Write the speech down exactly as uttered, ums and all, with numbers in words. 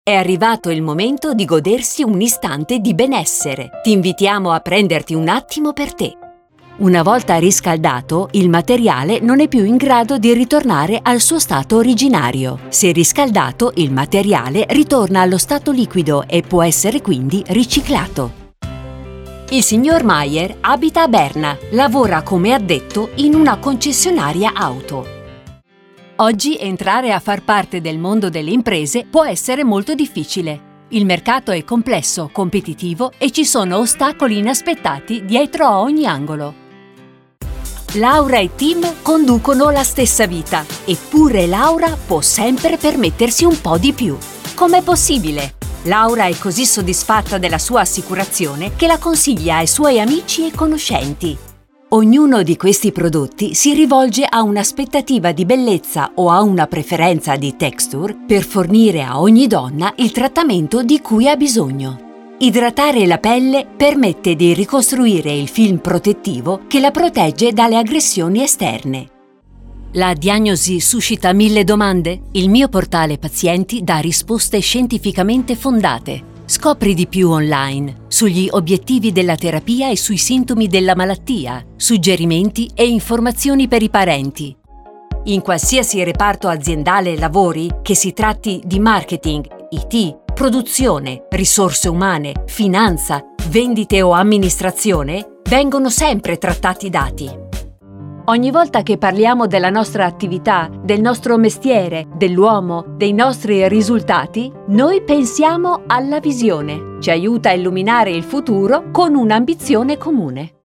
È arrivato il momento di godersi un istante di benessere. Ti invitiamo a prenderti un attimo per te. Una volta riscaldato, il materiale non è più in grado di ritornare al suo stato originario. Se riscaldato, il materiale ritorna allo stato liquido e può essere quindi riciclato. Il signor Mayer abita a Berna, lavora come addetto in una concessionaria auto. Oggi entrare a far parte del mondo delle imprese può essere molto difficile. Il mercato è complesso, competitivo e ci sono ostacoli inaspettati dietro a ogni angolo. Laura e Tim conducono la stessa vita, eppure Laura può sempre permettersi un po' di più. Com'è possibile? Laura è così soddisfatta della sua assicurazione che la consiglia ai suoi amici e conoscenti. Ognuno di questi prodotti si rivolge a un'aspettativa di bellezza o a una preferenza di texture per fornire a ogni donna il trattamento di cui ha bisogno. Idratare la pelle permette di ricostruire il film protettivo che la protegge dalle aggressioni esterne. La diagnosi suscita mille domande? Il mio portale pazienti dà risposte scientificamente fondate. Scopri di più online sugli obiettivi della terapia e sui sintomi della malattia, suggerimenti e informazioni per i parenti. In qualsiasi reparto aziendale lavori, che si tratti di marketing, I T, produzione, risorse umane, finanza, vendite o amministrazione, vengono sempre trattati dati. Ogni volta che parliamo della nostra attività, del nostro mestiere, dell'uomo, dei nostri risultati, noi pensiamo alla visione. Ci aiuta a illuminare il futuro con un'ambizione comune.